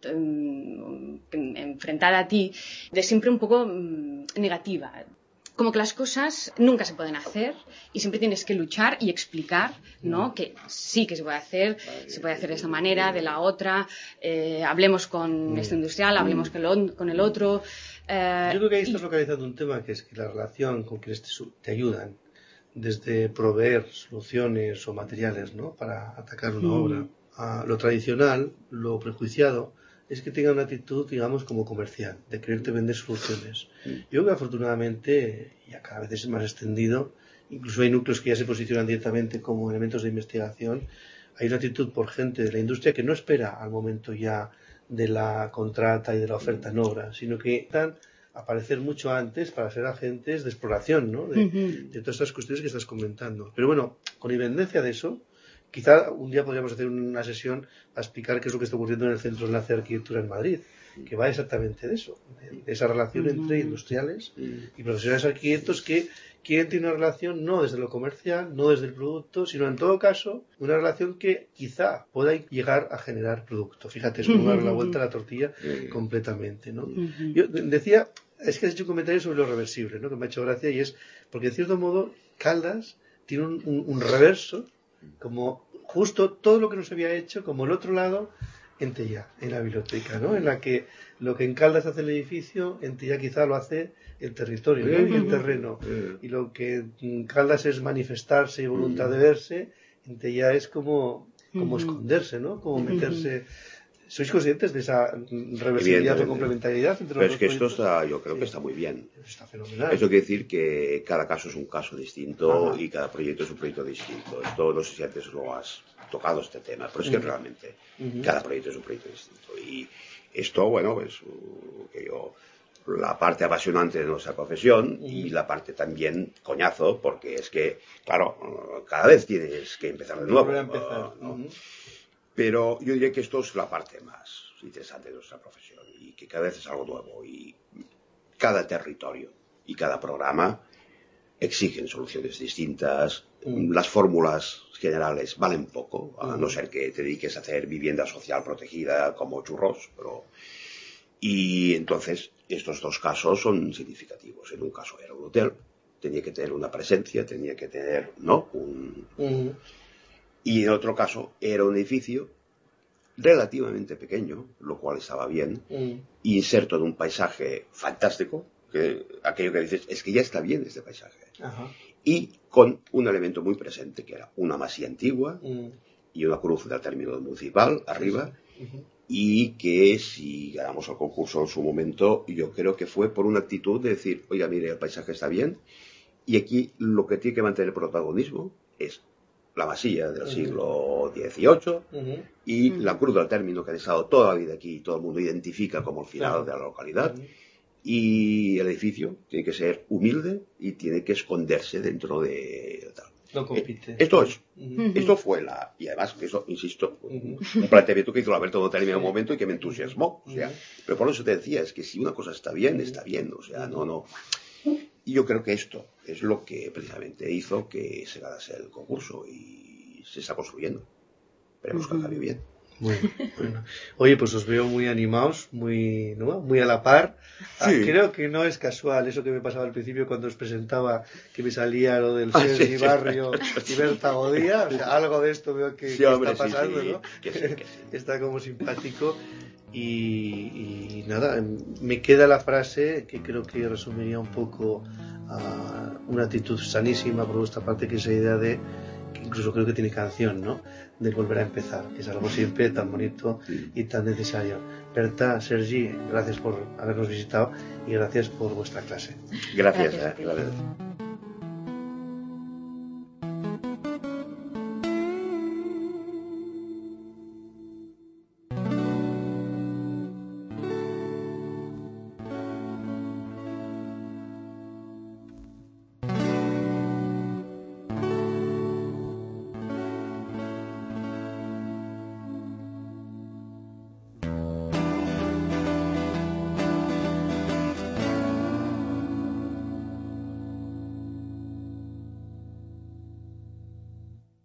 enfrentada a ti de siempre un poco negativa. Como que las cosas nunca se pueden hacer y siempre tienes que luchar y explicar, ¿no? Que sí que se puede hacer de esta manera, de la otra, hablemos con este industrial, hablemos con el otro. Yo creo que ahí estás localizando un tema que es que la relación con quienes te ayudan, desde proveer soluciones o materiales, ¿no? Para atacar una obra, a lo tradicional, lo prejuiciado, es que tenga una actitud, digamos, como comercial, de quererte vender soluciones. Yo creo que afortunadamente, ya cada vez es más extendido, incluso hay núcleos que ya se posicionan directamente como elementos de investigación, hay una actitud por gente de la industria que no espera al momento ya de la contrata y de la oferta en obra, sino que están a aparecer mucho antes para ser agentes de exploración, ¿no? De todas estas cuestiones que estás comentando. Pero bueno, con independencia de eso, quizá un día podríamos hacer una sesión para explicar qué es lo que está ocurriendo en el Centro de Enlace de Arquitectura en Madrid, que va exactamente de eso, de esa relación entre industriales y profesionales arquitectos que quieren tener una relación no desde lo comercial, no desde el producto, sino en todo caso una relación que quizá pueda llegar a generar producto. Fíjate, es como dar la vuelta a la tortilla completamente, ¿no? Yo decía, es que has hecho un comentario sobre lo reversible, ¿no? Que me ha hecho gracia, y es porque en cierto modo Caldas tiene un reverso, como justo todo lo que no se había hecho, como el otro lado, en Tellá, en la biblioteca, ¿no? En la que lo que en Caldas hace el edificio, en Tellá quizá lo hace el territorio, ¿no? Y el terreno. Y lo que en Caldas es manifestarse y voluntad de verse, en Tellá es como esconderse, ¿no? Como meterse. ¿Sois conscientes de esa reversibilidad o complementariedad entre los dos proyectos? Pero es que yo creo que está muy bien. Está fenomenal. Eso quiere decir que cada caso es un caso distinto y cada proyecto es un proyecto distinto. Esto no sé si antes lo has tocado este tema, pero es que realmente cada proyecto es un proyecto distinto. Y esto, bueno, pues la parte apasionante de nuestra profesión y la parte también coñazo, porque es que, claro, cada vez tienes que empezar de nuevo. ¿No? Pero yo diría que esto es la parte más interesante de nuestra profesión y que cada vez es algo nuevo y cada territorio y cada programa exigen soluciones distintas. Las fórmulas generales valen poco, a no ser que te dediques a hacer vivienda social protegida como churros, y entonces estos dos casos son significativos. En un caso era un hotel, tenía que tener una presencia, tenía que tener, ¿no? Y en otro caso era un edificio relativamente pequeño, lo cual estaba bien, inserto en un paisaje fantástico, que aquello que dices, es que ya está bien este paisaje. Y con un elemento muy presente, que era una masía antigua y una cruz del término municipal arriba, y que si ganamos el concurso en su momento, yo creo que fue por una actitud de decir, oiga, mire, el paisaje está bien, y aquí lo que tiene que mantener el protagonismo es la masía del siglo XVIII y la cruz del término que ha estado toda la vida aquí y todo el mundo identifica como el final de la localidad. Y el edificio tiene que ser humilde y tiene que esconderse dentro de tal. No compite. Esto fue y además, eso, insisto, un planteamiento que hizo Alberto en un determinado momento y que me entusiasmó. O sea, pero por eso te decía, es que si una cosa está bien, o sea, no. Y yo creo que esto es lo que precisamente hizo que se ganase el concurso y se está construyendo. Esperemos que acabe bien. Bueno. Oye, pues os veo muy animados, muy a la par. Sí. Creo que no es casual eso que me pasaba al principio cuando os presentaba, que me salía lo del Sergi Barrio y Berta Godía. O sea, algo de esto veo que está pasando, ¿no? Que sí. Está como simpático. Y nada, me queda la frase que creo que resumiría un poco una actitud sanísima por vuestra parte, que es la idea de, que incluso creo que tiene canción, ¿no?, de volver a empezar, que es algo siempre tan bonito y tan necesario. Berta, Sergi, gracias por habernos visitado y gracias por vuestra clase. Gracias.